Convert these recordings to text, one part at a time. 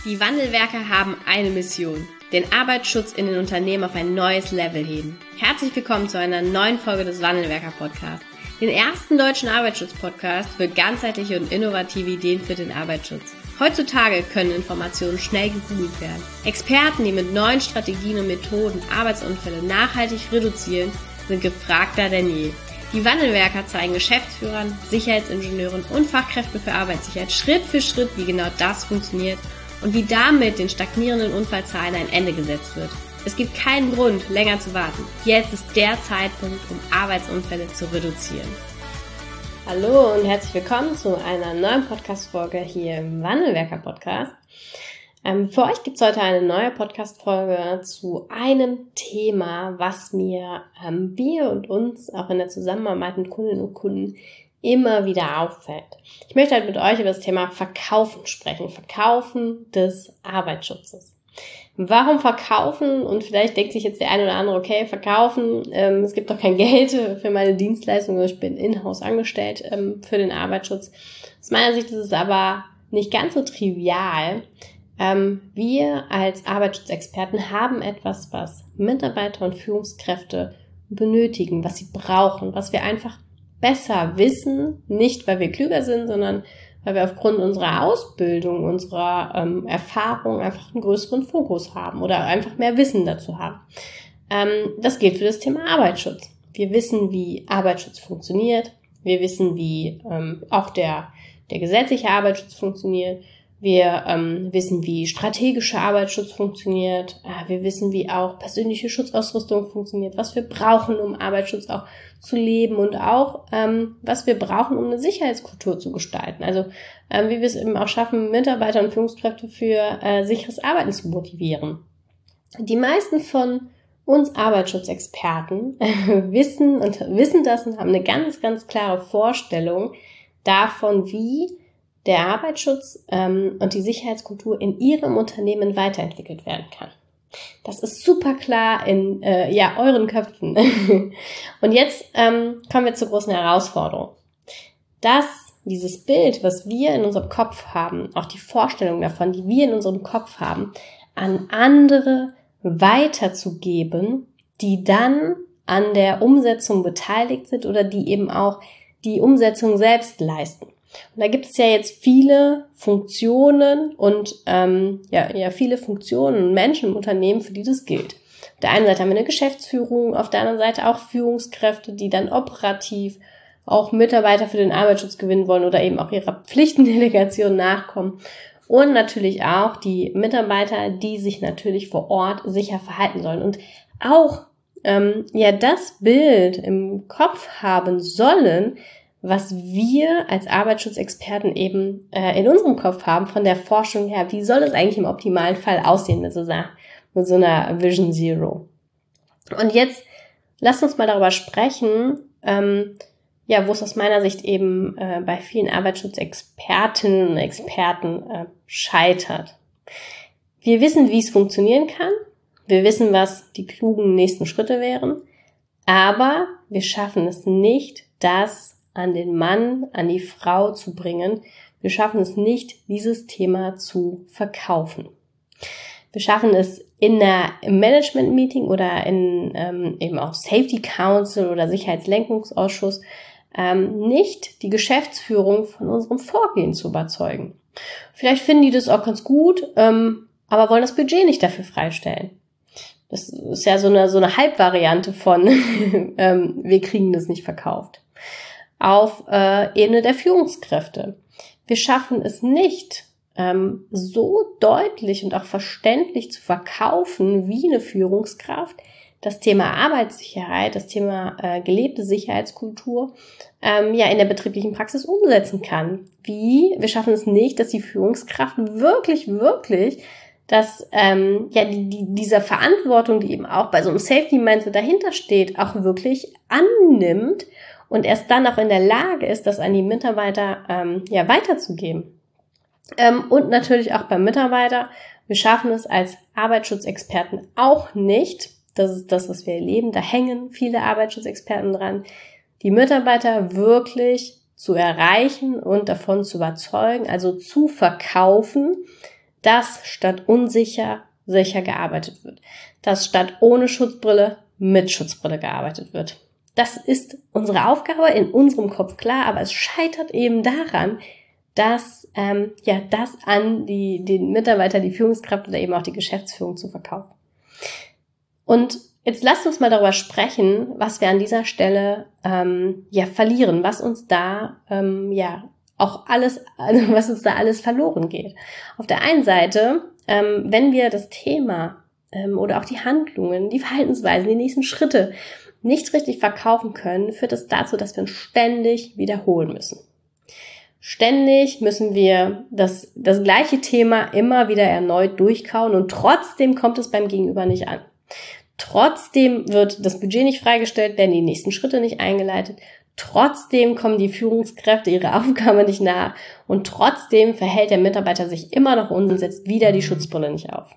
Die Wandelwerker haben eine Mission: den Arbeitsschutz in den Unternehmen auf ein neues Level heben. Herzlich willkommen zu einer neuen Folge des Wandelwerker-Podcasts, den ersten deutschen Arbeitsschutz-Podcast für ganzheitliche und innovative Ideen für den Arbeitsschutz. Heutzutage können Informationen schnell gegoogelt werden. Experten, die mit neuen Strategien und Methoden Arbeitsunfälle nachhaltig reduzieren, sind gefragter denn je. Die Wandelwerker zeigen Geschäftsführern, Sicherheitsingenieuren und Fachkräften für Arbeitssicherheit Schritt für Schritt, wie genau das funktioniert und wie damit den stagnierenden Unfallzahlen ein Ende gesetzt wird. Es gibt keinen Grund, länger zu warten. Jetzt ist der Zeitpunkt, um Arbeitsunfälle zu reduzieren. Hallo und herzlich willkommen zu einer neuen Podcast-Folge hier im Wandelwerker-Podcast. Für euch gibt es heute eine neue Podcast-Folge zu einem Thema, was mir wir und uns auch in der Zusammenarbeit mit Kundinnen und Kunden immer wieder auffällt. Ich möchte halt mit euch über das Thema Verkaufen sprechen. Verkaufen des Arbeitsschutzes. Warum verkaufen? Und vielleicht denkt sich jetzt der eine oder andere, okay, verkaufen, es gibt doch kein Geld für meine Dienstleistung, ich bin in-house angestellt für den Arbeitsschutz. Aus meiner Sicht ist es aber nicht ganz so trivial. Wir als Arbeitsschutzexperten haben etwas, was Mitarbeiter und Führungskräfte benötigen, was sie brauchen, was wir einfach besser wissen, nicht weil wir klüger sind, sondern weil wir aufgrund unserer Ausbildung, unserer Erfahrung einfach einen größeren Fokus haben oder einfach mehr Wissen dazu haben. Das gilt für das Thema Arbeitsschutz. Wir wissen, wie Arbeitsschutz funktioniert. Wir wissen, wie auch der gesetzliche Arbeitsschutz funktioniert. Wir wissen, wie strategischer Arbeitsschutz funktioniert. Wir wissen, wie auch persönliche Schutzausrüstung funktioniert, was wir brauchen, um Arbeitsschutz auch zu leben und auch, was wir brauchen, um eine Sicherheitskultur zu gestalten. Also wie wir es eben auch schaffen, Mitarbeiter und Führungskräfte für sicheres Arbeiten zu motivieren. Die meisten von uns Arbeitsschutzexperten wissen das und haben eine ganz, ganz klare Vorstellung davon, wie der Arbeitsschutz und die Sicherheitskultur in ihrem Unternehmen weiterentwickelt werden kann. Das ist super klar in euren Köpfen. Und jetzt kommen wir zur großen Herausforderung. Dass dieses Bild, was wir in unserem Kopf haben, auch die Vorstellung davon, die wir in unserem Kopf haben, an andere weiterzugeben, die dann an der Umsetzung beteiligt sind oder die eben auch die Umsetzung selbst leisten. Und da gibt es ja jetzt viele Funktionen und viele Funktionen und Menschen im Unternehmen, für die das gilt. Auf der einen Seite haben wir eine Geschäftsführung, auf der anderen Seite auch Führungskräfte, die dann operativ auch Mitarbeiter für den Arbeitsschutz gewinnen wollen oder eben auch ihrer Pflichtendelegation nachkommen. Und natürlich auch die Mitarbeiter, die sich natürlich vor Ort sicher verhalten sollen. Und auch das Bild im Kopf haben sollen, was wir als Arbeitsschutzexperten eben in unserem Kopf haben, von der Forschung her, wie soll es eigentlich im optimalen Fall aussehen mit so einer Vision Zero. Und jetzt lasst uns mal darüber sprechen, wo es aus meiner Sicht eben bei vielen Arbeitsschutzexpertinnen und Experten scheitert. Wir wissen, wie es funktionieren kann, wir wissen, was die klugen nächsten Schritte wären, aber wir schaffen es nicht, das an den Mann, an die Frau zu bringen. Wir schaffen es nicht, dieses Thema zu verkaufen. Wir schaffen es im Management-Meeting oder in eben auch Safety Council oder Sicherheitslenkungsausschuss nicht die Geschäftsführung von unserem Vorgehen zu überzeugen. Vielleicht finden die das auch ganz gut, aber wollen das Budget nicht dafür freistellen. Das ist ja so eine Halbvariante von wir kriegen das nicht verkauft. Auf Ebene der Führungskräfte. Wir schaffen es nicht, so deutlich und auch verständlich zu verkaufen wie eine Führungskraft das Thema Arbeitssicherheit, das Thema gelebte Sicherheitskultur in der betrieblichen Praxis umsetzen kann. Wir schaffen es nicht, dass die Führungskraft wirklich dass dieser Verantwortung, die eben auch bei so einem Safety-Mindset dahinter steht, auch wirklich annimmt und erst dann auch in der Lage ist, das an die Mitarbeiter weiterzugeben. Und natürlich auch beim Mitarbeiter. Wir schaffen es als Arbeitsschutzexperten auch nicht. Das ist das, was wir erleben. Da hängen viele Arbeitsschutzexperten dran, die Mitarbeiter wirklich zu erreichen und davon zu überzeugen, also zu verkaufen, dass statt unsicher sicher gearbeitet wird. Dass statt ohne Schutzbrille mit Schutzbrille gearbeitet wird. Das ist unsere Aufgabe in unserem Kopf, klar, aber es scheitert eben daran, dass das an den Mitarbeiter, die Führungskraft oder eben auch die Geschäftsführung zu verkaufen. Und jetzt lasst uns mal darüber sprechen, was wir an dieser Stelle verlieren, was uns da was uns da alles verloren geht. Auf der einen Seite, wenn wir das Thema oder auch die Handlungen, die Verhaltensweisen, die nächsten Schritte nicht richtig verkaufen können, führt es dazu, dass wir uns ständig wiederholen müssen. Ständig müssen wir das gleiche Thema immer wieder erneut durchkauen und trotzdem kommt es beim Gegenüber nicht an. Trotzdem wird das Budget nicht freigestellt, werden die nächsten Schritte nicht eingeleitet. Trotzdem kommen die Führungskräfte ihrer Aufgabe nicht nach und trotzdem verhält der Mitarbeiter sich immer noch und setzt wieder die Schutzbrille nicht auf.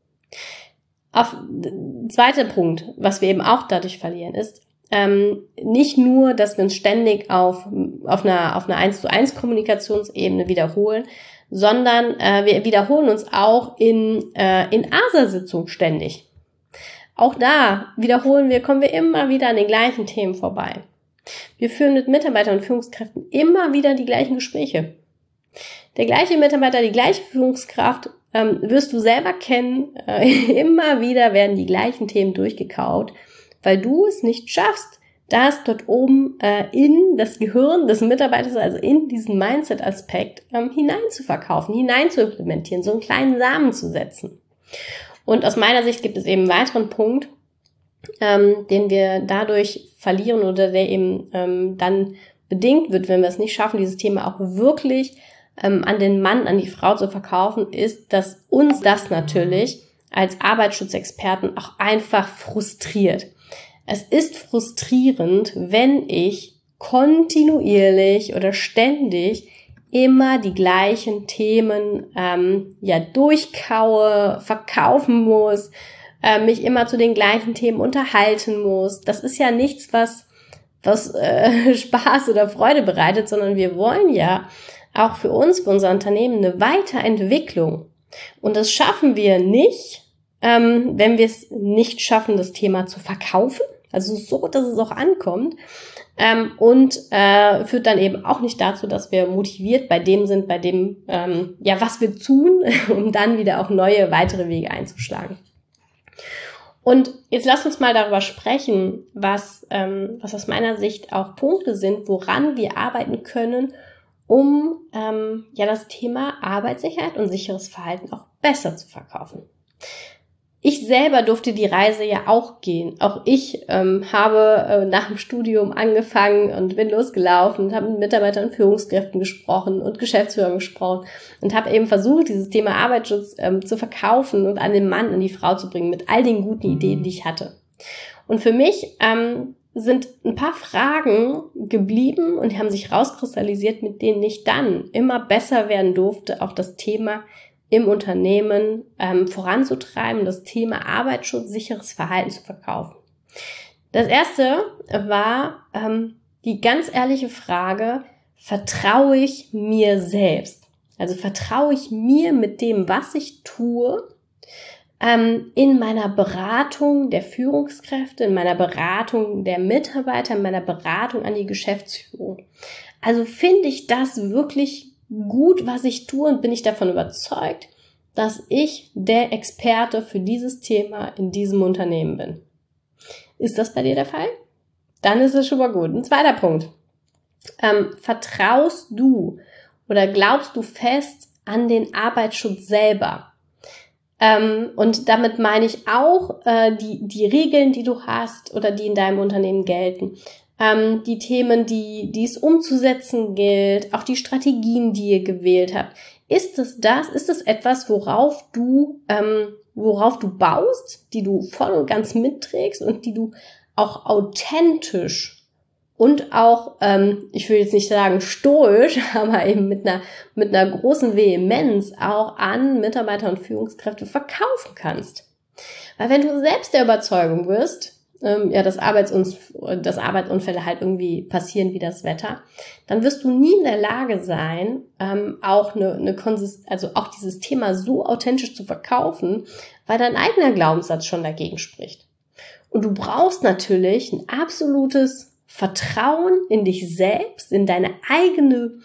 Zweiter Punkt, was wir eben auch dadurch verlieren, ist nicht nur, dass wir uns ständig auf einer 1:1 Kommunikationsebene wiederholen, sondern wir wiederholen uns auch in ASA-Sitzungen ständig. Auch da kommen wir immer wieder an den gleichen Themen vorbei. Wir führen mit Mitarbeitern und Führungskräften immer wieder die gleichen Gespräche. Der gleiche Mitarbeiter, die gleiche Führungskraft wirst du selber kennen. Immer wieder werden die gleichen Themen durchgekaut, weil du es nicht schaffst, das dort oben in das Gehirn des Mitarbeiters, also in diesen Mindset-Aspekt hineinzuverkaufen, hineinzuimplementieren, so einen kleinen Samen zu setzen. Und aus meiner Sicht gibt es eben einen weiteren Punkt, den wir dadurch verlieren oder der eben dann bedingt wird, wenn wir es nicht schaffen, dieses Thema auch wirklich an den Mann, an die Frau zu verkaufen, ist, dass uns das natürlich als Arbeitsschutzexperten auch einfach frustriert. Es ist frustrierend, wenn ich kontinuierlich oder ständig immer die gleichen Themen durchkaue, verkaufen muss, mich immer zu den gleichen Themen unterhalten muss. Das ist ja nichts, was Spaß oder Freude bereitet, sondern wir wollen ja auch für uns, für unser Unternehmen eine Weiterentwicklung. Und das schaffen wir nicht, wenn wir es nicht schaffen, das Thema zu verkaufen, also so, dass es auch ankommt, und führt dann eben auch nicht dazu, dass wir motiviert bei dem sind, was wir tun, um dann wieder auch neue, weitere Wege einzuschlagen. Und jetzt lasst uns mal darüber sprechen, was aus meiner Sicht auch Punkte sind, woran wir arbeiten können, um das Thema Arbeitssicherheit und sicheres Verhalten auch besser zu verkaufen. Ich selber durfte die Reise ja auch gehen. Auch ich habe nach dem Studium angefangen und bin losgelaufen und habe mit Mitarbeitern und Führungskräften gesprochen und Geschäftsführern gesprochen und habe eben versucht, dieses Thema Arbeitsschutz zu verkaufen und an den Mann, an die Frau zu bringen mit all den guten Ideen, die ich hatte. Und für mich sind ein paar Fragen geblieben und die haben sich rauskristallisiert, mit denen ich dann immer besser werden durfte, auch das Thema im Unternehmen voranzutreiben, das Thema Arbeitsschutz, sicheres Verhalten zu verkaufen. Das erste war die ganz ehrliche Frage, vertraue ich mir selbst? Also vertraue ich mir mit dem, was ich tue, in meiner Beratung der Führungskräfte, in meiner Beratung der Mitarbeiter, in meiner Beratung an die Geschäftsführung. Also finde ich das wirklich gut, was ich tue, und bin ich davon überzeugt, dass ich der Experte für dieses Thema in diesem Unternehmen bin. Ist das bei dir der Fall? Dann ist es schon mal gut. Ein zweiter Punkt. Vertraust du oder glaubst du fest an den Arbeitsschutz selber? Und damit meine ich auch die Regeln, die du hast oder die in deinem Unternehmen gelten. Die Themen, die es umzusetzen gilt, auch die Strategien, die ihr gewählt habt. Ist es etwas, worauf du baust, die du voll und ganz mitträgst und die du auch authentisch und auch, ich will jetzt nicht sagen stoisch, aber eben mit einer großen Vehemenz auch an Mitarbeiter und Führungskräfte verkaufen kannst? Weil wenn du selbst der Überzeugung bist, dass Arbeitsunfälle halt irgendwie passieren wie das Wetter, dann wirst du nie in der Lage sein, auch auch dieses Thema so authentisch zu verkaufen, weil dein eigener Glaubenssatz schon dagegen spricht. Und du brauchst natürlich ein absolutes Vertrauen in dich selbst, in eine eigene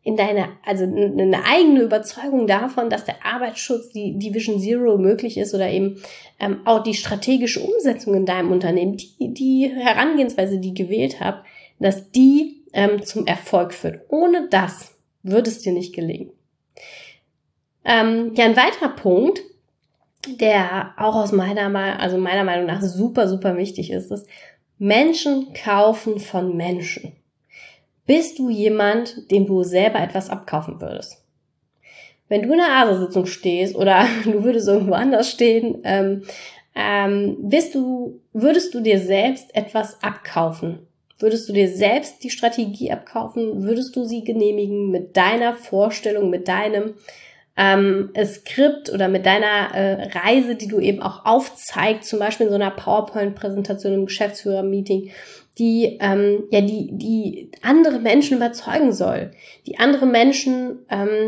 Überzeugung davon, dass der Arbeitsschutz, die Vision Zero möglich ist oder eben auch die strategische Umsetzung in deinem Unternehmen, die Herangehensweise, die ihr gewählt habt, dass die zum Erfolg führt. Ohne das wird es dir nicht gelingen. Ein weiterer Punkt, der auch meiner Meinung nach super, super wichtig ist, Menschen kaufen von Menschen. Bist du jemand, dem du selber etwas abkaufen würdest? Wenn du in einer ASA-Sitzung stehst oder du würdest irgendwo anders stehen, würdest du dir selbst etwas abkaufen? Würdest du dir selbst die Strategie abkaufen? Würdest du sie genehmigen mit deiner Vorstellung, mit deinem Skript oder mit deiner Reise, die du eben auch aufzeigst, zum Beispiel in so einer PowerPoint-Präsentation im Geschäftsführer-Meeting, die andere Menschen überzeugen soll, die andere Menschen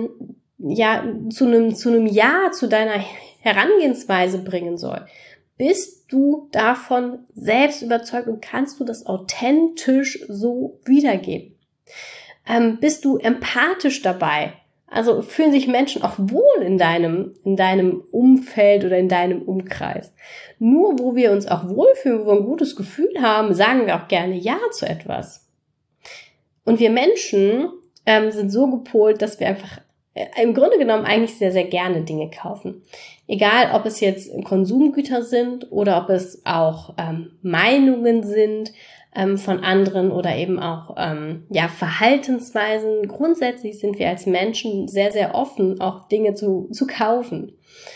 zu einem Ja zu deiner Herangehensweise bringen soll. Bist du davon selbst überzeugt und kannst du das authentisch so wiedergeben? Bist du empathisch dabei? Also fühlen sich Menschen auch wohl in deinem Umfeld oder in deinem Umkreis. Nur wo wir uns auch wohlfühlen, wo wir ein gutes Gefühl haben, sagen wir auch gerne Ja zu etwas. Und wir Menschen sind so gepolt, dass wir einfach im Grunde genommen eigentlich sehr, sehr gerne Dinge kaufen. Egal, ob es jetzt Konsumgüter sind oder ob es auch Meinungen sind von anderen oder eben auch Verhaltensweisen. Grundsätzlich sind wir als Menschen sehr, sehr offen, auch Dinge zu kaufen.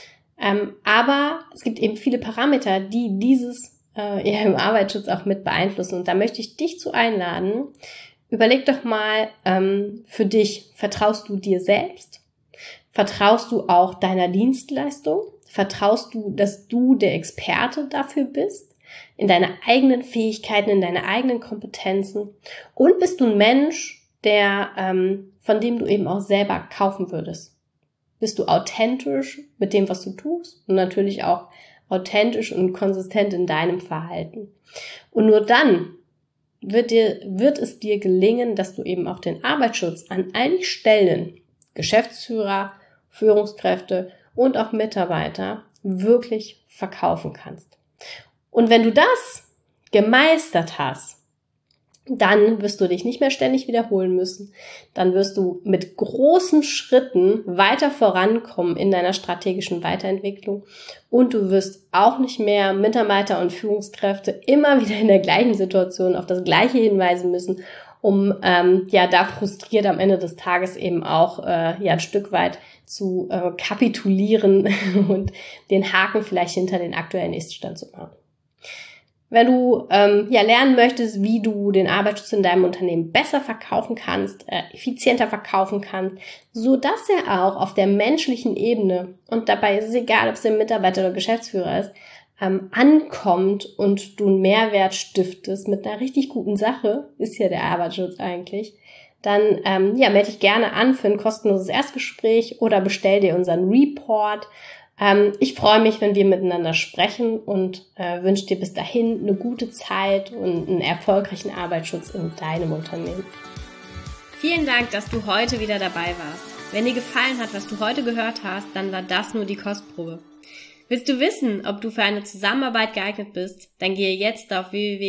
Aber es gibt eben viele Parameter, die dieses im Arbeitsschutz auch mit beeinflussen. Und da möchte ich dich zu einladen. Überleg doch mal für dich, vertraust du dir selbst? Vertraust du auch deiner Dienstleistung? Vertraust du, dass du der Experte dafür bist? In deine eigenen Fähigkeiten, in deine eigenen Kompetenzen? Und bist du ein Mensch, von dem du eben auch selber kaufen würdest? Bist du authentisch mit dem, was du tust? Und natürlich auch authentisch und konsistent in deinem Verhalten. Und nur dann wird es dir gelingen, dass du eben auch den Arbeitsschutz an allen Stellen, Geschäftsführer, Führungskräfte und auch Mitarbeiter, wirklich verkaufen kannst. Und wenn du das gemeistert hast, dann wirst du dich nicht mehr ständig wiederholen müssen. Dann wirst du mit großen Schritten weiter vorankommen in deiner strategischen Weiterentwicklung. Und du wirst auch nicht mehr Mitarbeiter und Führungskräfte immer wieder in der gleichen Situation auf das Gleiche hinweisen müssen, um da frustriert am Ende des Tages eben auch ein Stück weit zu kapitulieren und den Haken vielleicht hinter den aktuellen Ist-Stand zu machen. Wenn du lernen möchtest, wie du den Arbeitsschutz in deinem Unternehmen besser verkaufen kannst, effizienter verkaufen kannst, so dass er auch auf der menschlichen Ebene, und dabei ist es egal, ob es der Mitarbeiter oder Geschäftsführer ist, ankommt und du einen Mehrwert stiftest mit einer richtig guten Sache, ist ja der Arbeitsschutz eigentlich, dann melde dich gerne an für ein kostenloses Erstgespräch oder bestell dir unseren Report. Ich freue mich, wenn wir miteinander sprechen und wünsche dir bis dahin eine gute Zeit und einen erfolgreichen Arbeitsschutz in deinem Unternehmen. Vielen Dank, dass du heute wieder dabei warst. Wenn dir gefallen hat, was du heute gehört hast, dann war das nur die Kostprobe. Willst du wissen, ob du für eine Zusammenarbeit geeignet bist? Dann gehe jetzt auf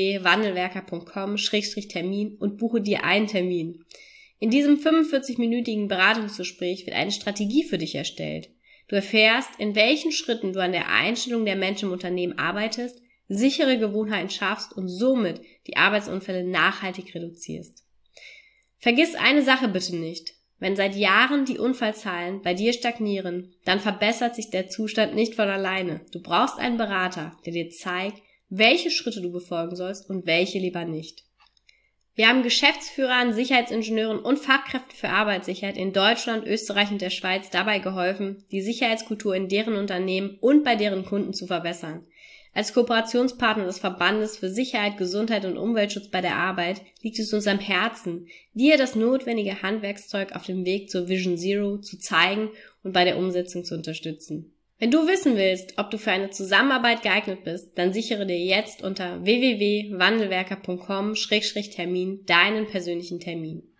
www.wandelwerker.com/Termin und buche dir einen Termin. In diesem 45-minütigen Beratungsgespräch wird eine Strategie für dich erstellt. Du erfährst, in welchen Schritten du an der Einstellung der Menschen im Unternehmen arbeitest, sichere Gewohnheiten schaffst und somit die Arbeitsunfälle nachhaltig reduzierst. Vergiss eine Sache bitte nicht. Wenn seit Jahren die Unfallzahlen bei dir stagnieren, dann verbessert sich der Zustand nicht von alleine. Du brauchst einen Berater, der dir zeigt, welche Schritte du befolgen sollst und welche lieber nicht. Wir haben Geschäftsführern, Sicherheitsingenieuren und Fachkräften für Arbeitssicherheit in Deutschland, Österreich und der Schweiz dabei geholfen, die Sicherheitskultur in deren Unternehmen und bei deren Kunden zu verbessern. Als Kooperationspartner des Verbandes für Sicherheit, Gesundheit und Umweltschutz bei der Arbeit liegt es uns am Herzen, dir das notwendige Handwerkszeug auf dem Weg zur Vision Zero zu zeigen und bei der Umsetzung zu unterstützen. Wenn du wissen willst, ob du für eine Zusammenarbeit geeignet bist, dann sichere dir jetzt unter www.wandelwerker.com/termin deinen persönlichen Termin.